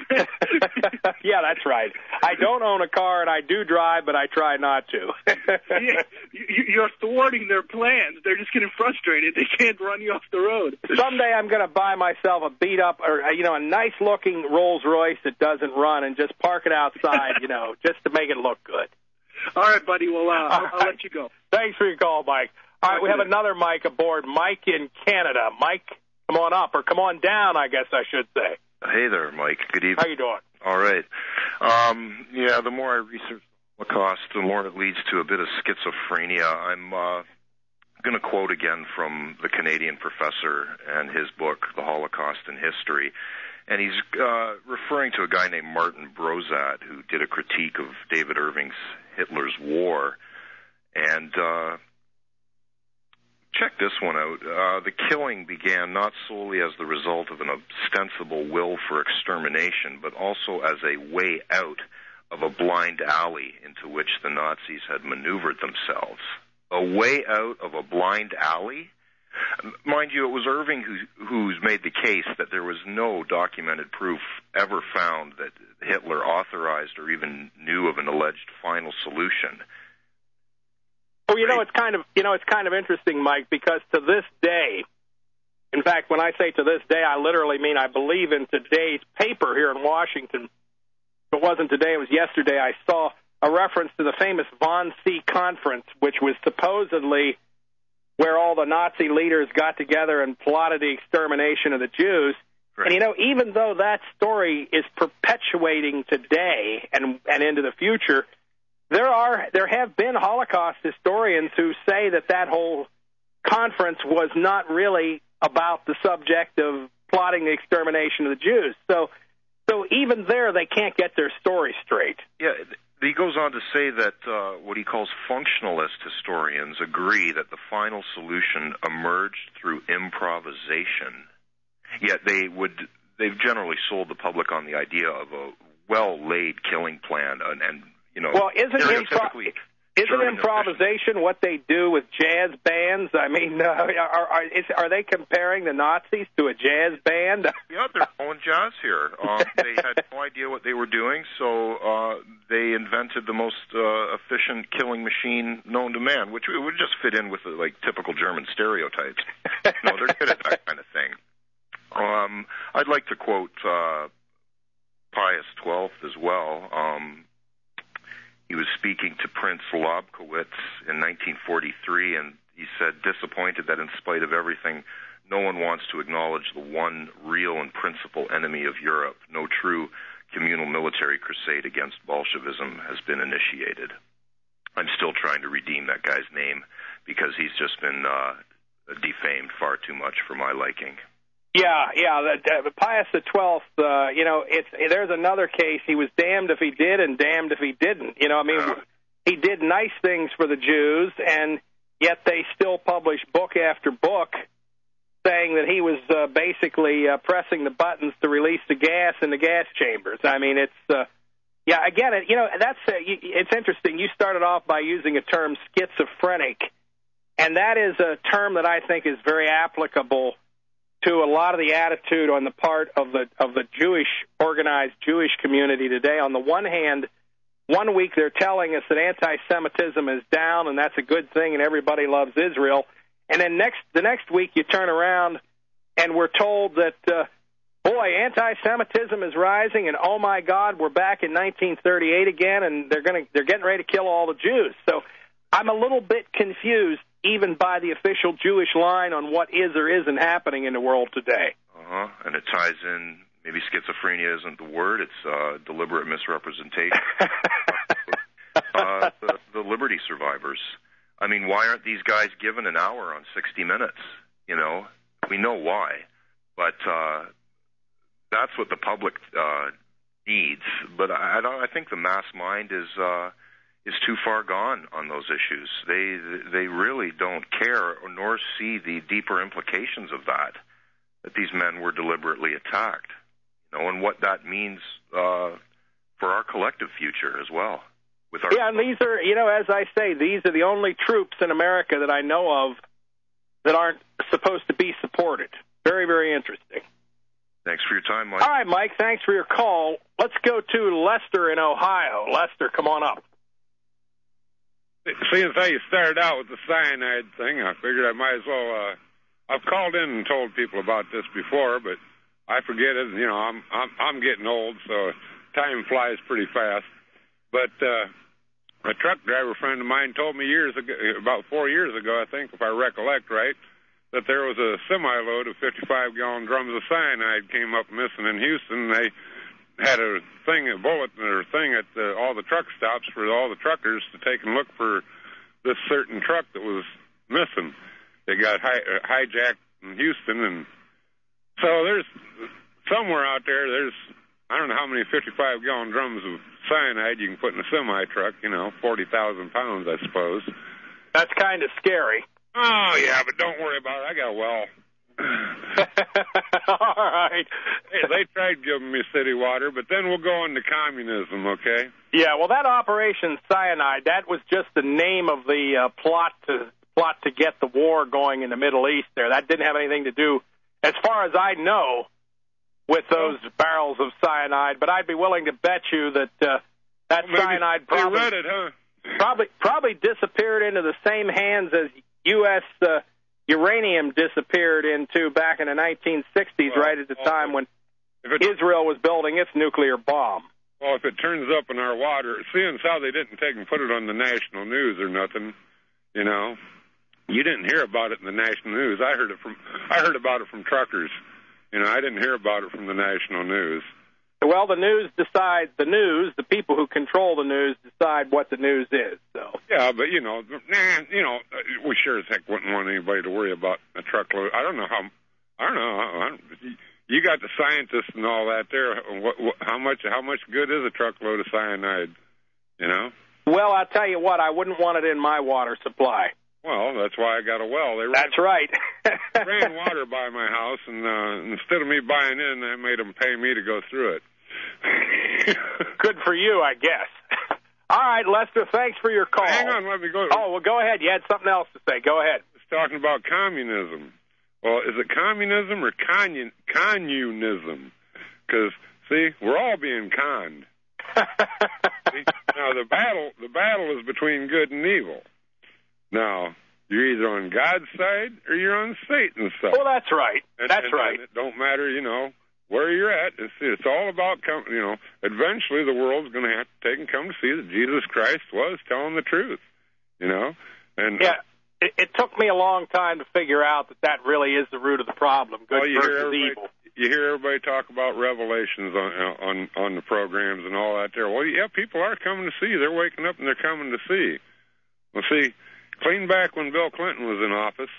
Yeah, that's right. I don't own a car and I do drive, but I try not to. Yeah, you're thwarting their plans. They're just getting frustrated. They can't run you off the road. Someday I'm going to buy myself a beat-up or, you know, a nice-looking Rolls-Royce that doesn't run and just park it outside, you know, just to make it look good. All right, buddy. Well, uh, I'll, I'll let you go. Thanks for your call, Mike. All right, we have another Mike aboard. Mike in Canada. Mike, come on up, or come on down, I guess I should say. Hey there, Mike. Good evening. How you doing? All right. Um, yeah, the more I research the Holocaust, the more it leads to a bit of schizophrenia. I'm uh, going to quote again from the Canadian professor and his book, The Holocaust in History. And he's uh, referring to a guy named Martin Brozat, who did a critique of David Irving's Hitler's War. And uh, check this one out. Uh, the killing began not solely as the result of an ostensible will for extermination, but also as a way out of a blind alley into which the Nazis had maneuvered themselves. A way out of a blind alley? Mind you, it was Irving who, who's made the case that there was no documented proof ever found that Hitler authorized or even knew of an alleged final solution. Well, you know, it's kind of, you know, it's kind of interesting, Mike, because to this day, in fact, when I say to this day, I literally mean I believe in today's paper here in Washington. If it wasn't today, it was yesterday, I saw a reference to the famous Wannsee Conference, which was supposedly where all the Nazi leaders got together and plotted the extermination of the Jews. Right. And, you know, even though that story is perpetuating today and, and into the future, there are there have been Holocaust historians who say that that whole conference was not really about the subject of plotting the extermination of the Jews. So, so even there, they can't get their story straight. Yeah. He goes on to say that uh, what he calls functionalist historians agree that the final solution emerged through improvisation. Yet they would they've generally sold the public on the idea of a well-laid killing plan, and, and you know, well, isn't stereotypically, Isn't improvisation what they do with jazz bands? I mean, uh, are, are, is, are they comparing the Nazis to a jazz band? Yeah, they're playing jazz here. Um, they had no idea what they were doing, so uh, they invented the most uh, efficient killing machine known to man, which would just fit in with the, like typical German stereotypes. No, they're good at that kind of thing. Um, I'd like to quote uh, Pius the twelfth as well. Um, He was speaking to Prince Lobkowitz in nineteen forty-three, and he said, disappointed that in spite of everything, no one wants to acknowledge the one real and principal enemy of Europe. No true communal military crusade against Bolshevism has been initiated. I'm still trying to redeem that guy's name because he's just been uh, defamed far too much for my liking. Yeah, yeah. The, the Pius the twelfth. Uh, you know, it's there's another case. He was damned if he did, and damned if he didn't. You know, I mean, uh, he did nice things for the Jews, and yet they still publish book after book saying that he was uh, basically uh, pressing the buttons to release the gas in the gas chambers. I mean, it's uh, yeah. Again, it, you know, that's uh, it's interesting. You started off by using a term schizophrenic, and that is a term that I think is very applicable to a lot of the attitude on the part of the of the Jewish, organized Jewish community today. On the one hand, one week they're telling us that anti-Semitism is down and that's a good thing and everybody loves Israel. And then next the next week you turn around and we're told that, uh, boy, anti-Semitism is rising and, oh, my God, we're back in nineteen thirty-eight again and they're gonna they're getting ready to kill all the Jews. So I'm a little bit confused even by the official Jewish line on what is or isn't happening in the world today. Uh-huh. And it ties in, maybe schizophrenia isn't the word, it's uh, deliberate misrepresentation. uh, the, the Liberty survivors. I mean, why aren't these guys given an hour on sixty minutes? You know, we know why. But uh, that's what the public uh, needs. But I, I think the mass mind is... Uh, is too far gone on those issues. They they really don't care nor see the deeper implications of that, that these men were deliberately attacked, you know, and what that means uh, for our collective future as well. With our yeah, and these are, you know, as I say, these are the only troops in America that I know of that aren't supposed to be supported. Very, very interesting. Thanks for your time, Mike. All right, Mike, thanks for your call. Let's go to Lester in Ohio. Lester, come on up. Seeing as how you started out with the cyanide thing, I figured I might as well, uh, I've called in and told people about this before, but I forget it. You know, I'm, I'm, I'm getting old, so time flies pretty fast. But, uh, a truck driver friend of mine told me years ago, about four years ago, I think, if I recollect right, that there was a semi-load of fifty-five gallon drums of cyanide came up missing in Houston. They had a thing, a bulletin or thing at the, all the truck stops for all the truckers to take and look for this certain truck that was missing. They got hi, uh, hijacked in Houston, and so there's somewhere out there, there's, I don't know how many fifty-five gallon drums of cyanide you can put in a semi-truck, you know, forty thousand pounds, I suppose. That's kind of scary. Oh, yeah, but don't worry about it. I got a well. All right. Hey, they tried giving me city water, but then we'll go into communism, okay? Yeah, well, that Operation Cyanide, that was just the name of the uh, plot to plot to get the war going in the Middle East there. That didn't have anything to do, as far as I know, with those barrels of cyanide. But I'd be willing to bet you that uh, that well, cyanide probably, they read it, huh? probably probably disappeared into the same hands as U S Uh, uranium disappeared into back in the nineteen sixties, well, right at the well, time when it, Israel was building its nuclear bomb. Well, if it turns up in our water, seeing as how they didn't take and put it on the national news or nothing, you know, you didn't hear about it in the national news. I heard it from, I heard about it from truckers. You know, I didn't hear about it from the national news. Well, the news decides, the news, the people who control the news decide what the news is, so. Yeah, but, you know, nah, you know, we sure as heck wouldn't want anybody to worry about a truckload. I don't know how, I don't know, I don't, you got the scientists and all that there. What, what, how much, how much good is a truckload of cyanide, you know? Well, I'll tell you what, I wouldn't want it in my water supply. Well, that's why I got a well. They ran, that's right. ran water by my house, and uh, instead of me buying in, they made them pay me to go through it. Good for you, I guess. All right, Lester, thanks for your call. Hang on, let me go. Oh, well, go ahead. You had something else to say. Go ahead. It's talking about communism. Well, is it communism or conun- communism? Because, see, we're all being conned. See? Now, the battle, the battle is between good and evil. Now, you're either on God's side or you're on Satan's side. Well, that's right. And, that's and, right. And it don't matter, you know, where you're at. It's, it's all about, com- you know, eventually the world's going to have to take and come to see that Jesus Christ was telling the truth, you know. And yeah, it, it took me a long time to figure out that that really is the root of the problem, good well, you versus hear evil. You hear everybody talk about revelations on, on on the programs and all that there. Well, yeah, people are coming to see. They're waking up and they're coming to see. Well, see, clean back when Bill Clinton was in office,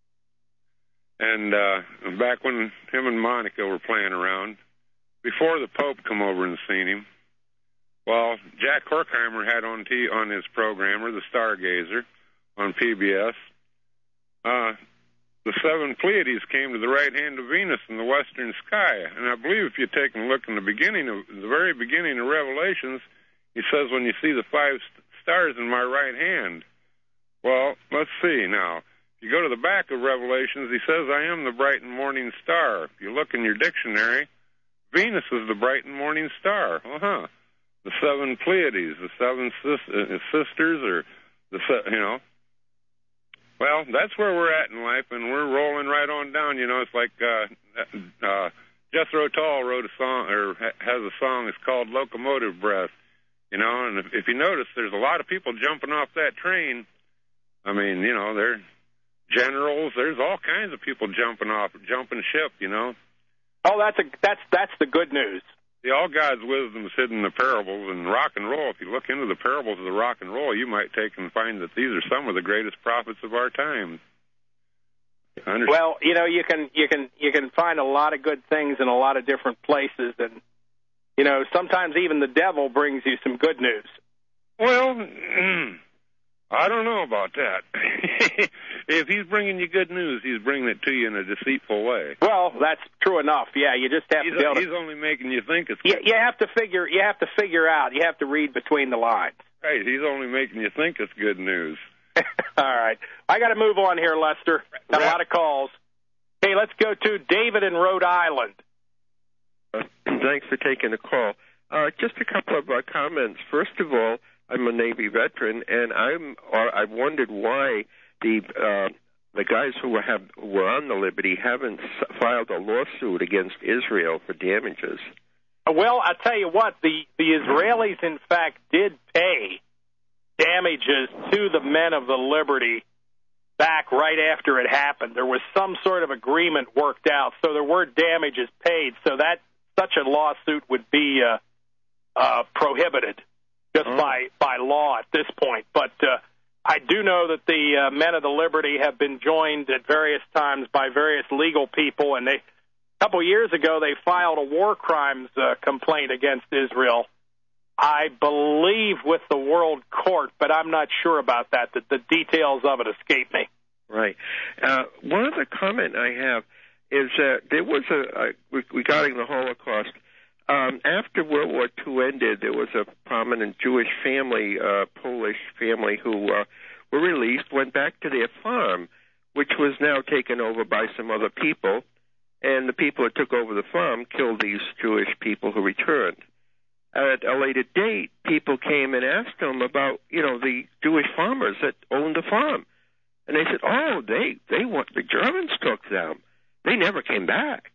and uh, back when him and Monica were playing around, before the Pope come over and seen him, well, Jack Horkheimer had on T on his programmer, the Stargazer, on P B S, uh, the seven Pleiades came to the right hand of Venus in the western sky. And I believe if you take a look in the beginning of the very beginning of Revelations, he says, when you see the five st- stars in my right hand. Well, let's see now. If you go to the back of Revelations, he says, I am the bright and morning star. If you look in your dictionary, Venus is the bright and morning star. Uh-huh. The seven Pleiades, the seven sis- uh, sisters, or the, se- you know. Well, that's where we're at in life, and we're rolling right on down. You know, it's like uh, uh, Jethro Tull wrote a song, or ha- has a song. It's called "Locomotive Breath." You know, and if, if you notice, there's a lot of people jumping off that train. I mean, you know, they're generals. There's all kinds of people jumping off, jumping ship. You know. Oh, that's a that's that's the good news. See, all God's wisdom is hidden in the parables and rock and roll. If you look into the parables of the rock and roll, you might take and find that these are some of the greatest prophets of our time. Well, you know, you can you can you can find a lot of good things in a lot of different places, and you know, sometimes even the devil brings you some good news. Well, I don't know about that. If he's bringing you good news, he's bringing it to you in a deceitful way. Well, that's true enough. Yeah, you just have he's to be able to... He's only making you think it's you, good. You have to figure. You have to figure out. You have to read between the lines. Right. He's only making you think it's good news. All right. I got to move on here, Lester. Got a lot of calls. Hey, let's go to David in Rhode Island. Uh, thanks for taking the call. Uh, just a couple of uh, comments. First of all, I'm a Navy veteran, and I'm or I've wondered why the uh, the guys who were have who were on the Liberty haven't filed a lawsuit against Israel for damages. Well, I tell you what, the the Israelis in fact did pay damages to the men of the Liberty back right after it happened. There was some sort of agreement worked out, so there were damages paid. So that such a lawsuit would be uh, uh, prohibited just oh. by by law at this point. But uh, I do know that the uh, men of the Liberty have been joined at various times by various legal people, and they a couple of years ago they filed a war crimes uh, complaint against Israel. I believe with the World Court, but I'm not sure about that. The, the details of it escape me. Right. Uh, one other comment I have is that there was a, a regarding the Holocaust. Um, after World War Two ended, there was a prominent Jewish family, uh, Polish family, who uh, were released, went back to their farm, which was now taken over by some other people, and the people that took over the farm killed these Jewish people who returned. At a later date, people came and asked them about, you know, the Jewish farmers that owned the farm. And they said, oh, they, they want, the Germans took them. They never came back.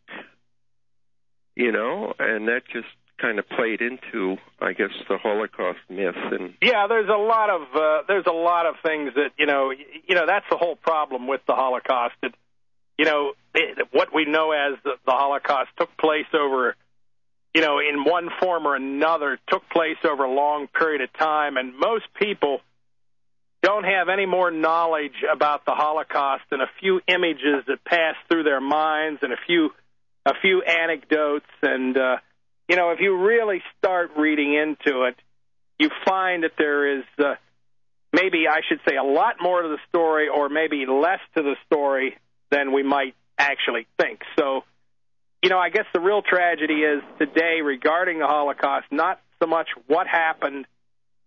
You know, and that just kind of played into, I guess, the Holocaust myth. And yeah, there's a lot of uh, there's a lot of things that you know, you know, that's the whole problem with the Holocaust. It, you know, it, what we know as the, the Holocaust took place over, you know, in one form or another, took place over a long period of time, and most people don't have any more knowledge about the Holocaust than a few images that pass through their minds and a few a few anecdotes. And, uh, you know, if you really start reading into it, you find that there is uh, maybe, I should say, a lot more to the story or maybe less to the story than we might actually think. So, you know, I guess the real tragedy is today regarding the Holocaust, not so much what happened,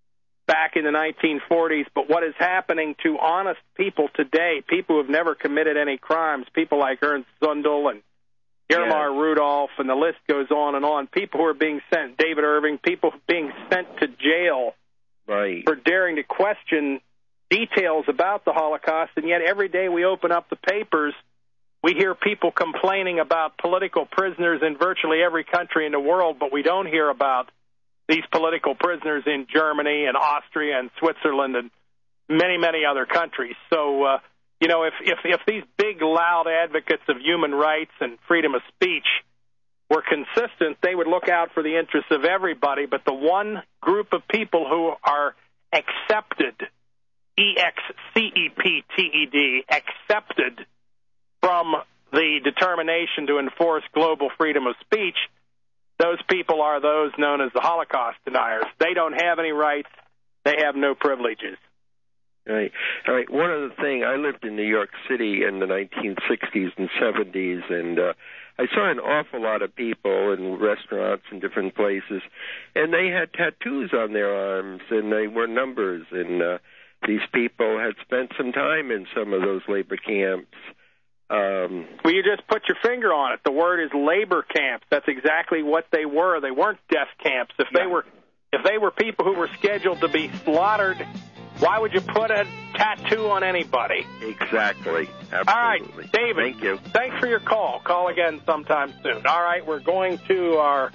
back in the nineteen forties, but what is happening to honest people today, people who have never committed any crimes, people like Ernst Zundel and Yermar yeah. Rudolph, and the list goes on and on, people who are being sent, David Irving, people being sent to jail right. for daring to question details about the Holocaust, and yet every day we open up the papers, we hear people complaining about political prisoners in virtually every country in the world, but we don't hear about these political prisoners in Germany and Austria and Switzerland and many, many other countries. So, uh, you know, if, if, if these big, loud advocates of human rights and freedom of speech were consistent, they would look out for the interests of everybody, but the one group of people who are accepted, E X C E P T E D, accepted from the determination to enforce global freedom of speech, those people are those known as the Holocaust deniers. They don't have any rights. They have no privileges. Right. All right. One other thing, I lived in New York City in the nineteen sixties and seventies, and uh, I saw an awful lot of people in restaurants and different places, and they had tattoos on their arms, and they were numbers, and uh, these people had spent some time in some of those labor camps. Um, well, you just put your finger on it. The word is labor camps. That's exactly what they were. They weren't death camps. If yeah. they were, if they were people who were scheduled to be slaughtered, why would you put a tattoo on anybody? Exactly. Absolutely. All right, David. Thank you. Thanks for your call. Call again sometime soon. All right, we're going to our...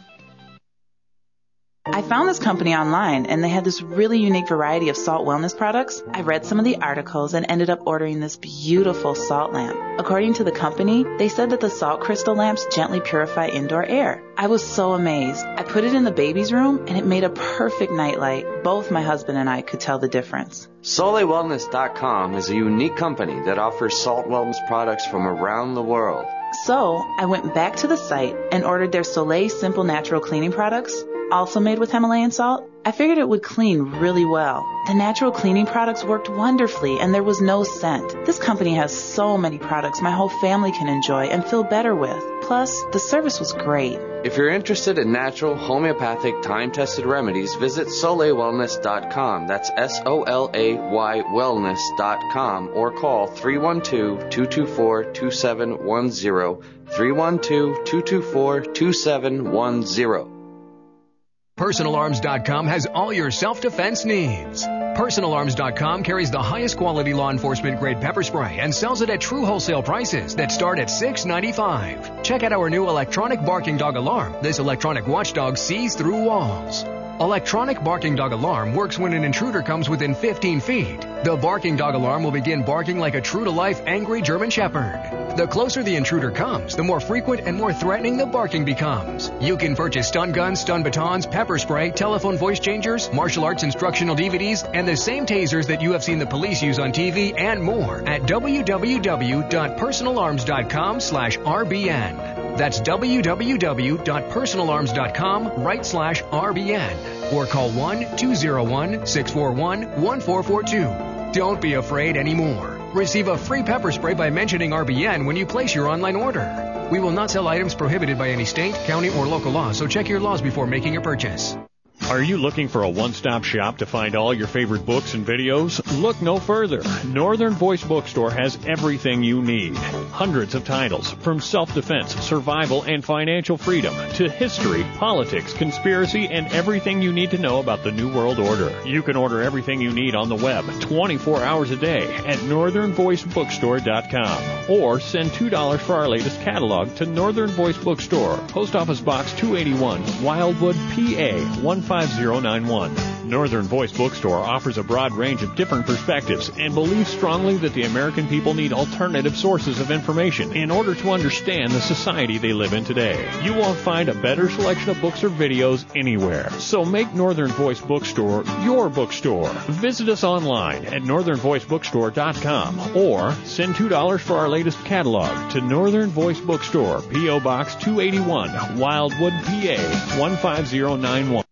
I found this company online, and they had this really unique variety of salt wellness products. I read some of the articles and ended up ordering this beautiful salt lamp. According to the company, they said that the salt crystal lamps gently purify indoor air. I was so amazed. I put it in the baby's room, and it made a perfect nightlight. Both my husband and I could tell the difference. Soleil Wellness dot com is a unique company that offers salt wellness products from around the world. So I went back to the site and ordered their Soleil Simple Natural Cleaning products, also made with Himalayan salt. I figured it would clean really well. The natural cleaning products worked wonderfully, and there was no scent. This company has so many products my whole family can enjoy and feel better with. Plus, the service was great. If you're interested in natural, homeopathic, time-tested remedies, visit Soleil Wellness dot com. That's S O L A Y Wellness dot com, or call three one two, two two four, two seven one zero, three one two, two two four, two seven one zero. Personal Arms dot com has all your self-defense needs. Personal Arms dot com carries the highest quality law enforcement grade pepper spray and sells it at true wholesale prices that start at six dollars and ninety-five cents. Check out our new electronic barking dog alarm. This electronic watchdog sees through walls. Electronic barking dog alarm works when an intruder comes within fifteen feet. The barking dog alarm will begin barking like a true-to-life angry German shepherd. The closer the intruder comes, the more frequent and more threatening the barking becomes. You can purchase stun guns, stun batons, pepper spray, telephone voice changers, martial arts instructional D V Ds, and the same tasers that you have seen the police use on T V and more at w w w dot personal arms dot com slash R B N. That's w w w dot personal arms dot com right slash R B N. Or call one two zero one, six four one, one four four two. Don't be afraid anymore. Receive a free pepper spray by mentioning R B N when you place your online order. We will not sell items prohibited by any state, county, or local law, so check your laws before making your purchase. Are you looking for a one-stop shop to find all your favorite books and videos? Look no further. Northern Voice Bookstore has everything you need. Hundreds of titles, from self-defense, survival, and financial freedom to history, politics, conspiracy, and everything you need to know about the New World Order. You can order everything you need on the web twenty-four hours a day at northern voice bookstore dot com, or send two dollars for our latest catalog to Northern Voice Bookstore, Post Office Box two eighty-one, Wildwood, P A one five zero nine one. Northern Voice Bookstore offers a broad range of different perspectives and believes strongly that the American people need alternative sources of information in order to understand the society they live in today. You won't find a better selection of books or videos anywhere. So make Northern Voice Bookstore your bookstore. Visit us online at northern voice bookstore dot com or send two dollars for our latest catalog to Northern Voice Bookstore, P O Box two eighty-one, Wildwood, P A one five zero nine one.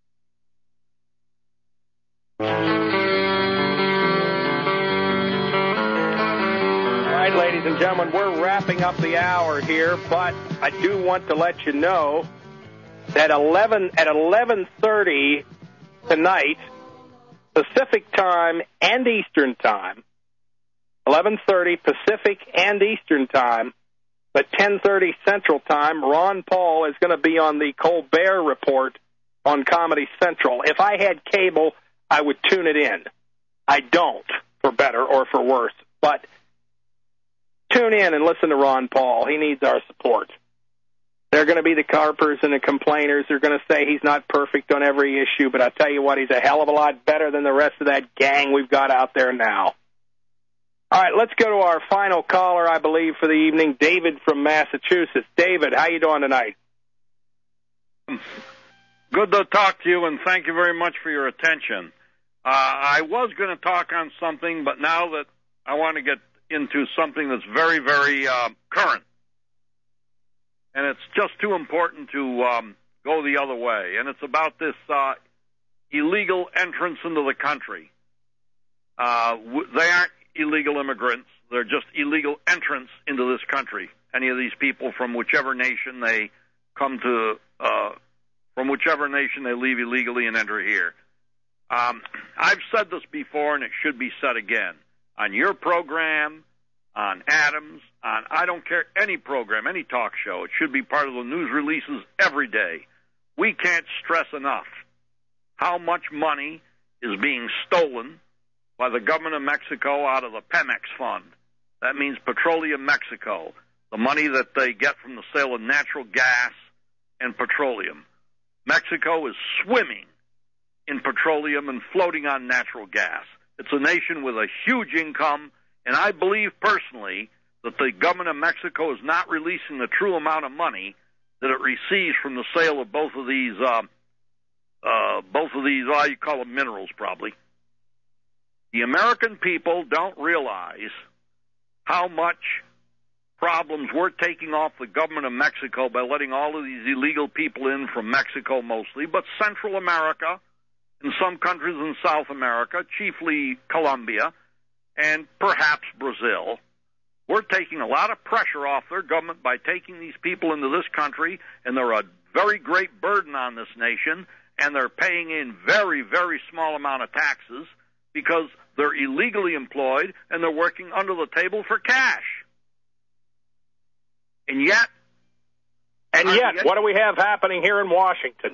Ladies and gentlemen, we're wrapping up the hour here, but I do want to let you know that eleven at eleven thirty tonight, Pacific time and Eastern time, eleven thirty Pacific and Eastern time, but ten thirty Central time, Ron Paul is going to be on the Colbert Report on Comedy Central. If I had cable, I would tune it in. I don't, for better or for worse. But tune in and listen to Ron Paul. He needs our support. They're going to be the carpers and the complainers. They're going to say he's not perfect on every issue, but I tell you what, he's a hell of a lot better than the rest of that gang we've got out there now. All right, let's go to our final caller, I believe, for the evening, David from Massachusetts. David, how you doing tonight? Good to talk to you, and thank you very much for your attention. Uh, I was going to talk on something, but now that I want to get into something that's very, very uh, current, and it's just too important to um, go the other way, and it's about this uh, illegal entrance into the country. Uh, w- they aren't illegal immigrants. They're just illegal entrants into this country. Any of these people from whichever nation they come to, uh, from whichever nation they leave illegally and enter here. Um, I've said this before, and it should be said again. On your program, on Adams, on I don't care, any program, any talk show, it should be part of the news releases every day. We can't stress enough how much money is being stolen by the government of Mexico out of the Pemex fund. That means Petroleum Mexico, the money that they get from the sale of natural gas and petroleum. Mexico is swimming in petroleum and floating on natural gas. It's a nation with a huge income, and I believe personally that the government of Mexico is not releasing the true amount of money that it receives from the sale of both of these, uh, uh, both of these, uh, you call them minerals probably. The American people don't realize how much problems we're taking off the government of Mexico by letting all of these illegal people in from Mexico mostly, but Central America, in some countries in South America, chiefly Colombia, and perhaps Brazil. We're taking a lot of pressure off their government by taking these people into this country, and they're a very great burden on this nation, and they're paying in very, very small amount of taxes because they're illegally employed and they're working under the table for cash. And yet... And yet, yet what do we have happening here in Washington?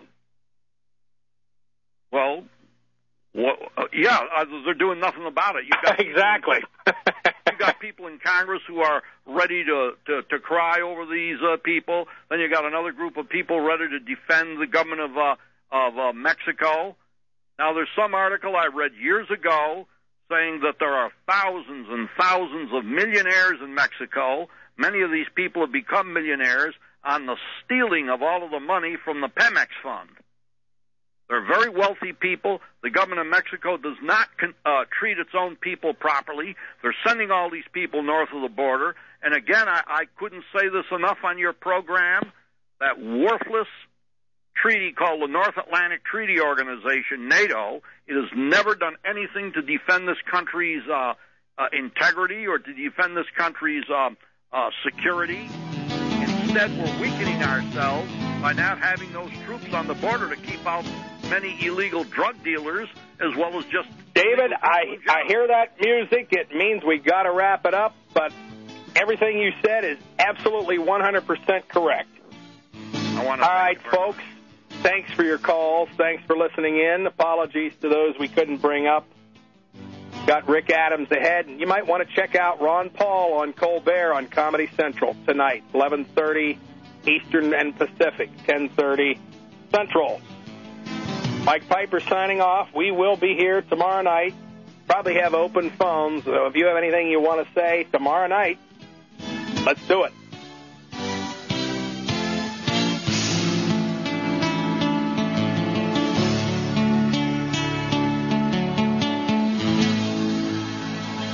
Well, well uh, yeah, uh, they're doing nothing about it. You got exactly. You got people in Congress who are ready to, to, to cry over these uh, people. Then you got another group of people ready to defend the government of uh, of uh, Mexico. Now, there's some article I read years ago saying that there are thousands and thousands of millionaires in Mexico. Many of these people have become millionaires on the stealing of all of the money from the Pemex fund. They're very wealthy people. The government of Mexico does not uh, treat its own people properly. They're sending all these people north of the border. And again, I, I couldn't say this enough on your program, that worthless treaty called the North Atlantic Treaty Organization, NATO, it has never done anything to defend this country's uh, uh, integrity or to defend this country's uh, uh, security. Instead, we're weakening ourselves by not having those troops on the border to keep out many illegal drug dealers, as well as just... David, I, I hear that music. It means we got to wrap it up, but everything you said is absolutely one hundred percent correct. I want All right, folks, thanks for your calls. Thanks for listening in. Apologies to those we couldn't bring up. Got Rick Adams ahead. You might want to check out Ron Paul on Colbert on Comedy Central tonight, eleven thirty Eastern and Pacific, ten thirty Central. Mike Piper signing off. We will be here tomorrow night. Probably have open phones. So if you have anything you want to say tomorrow night, let's do it.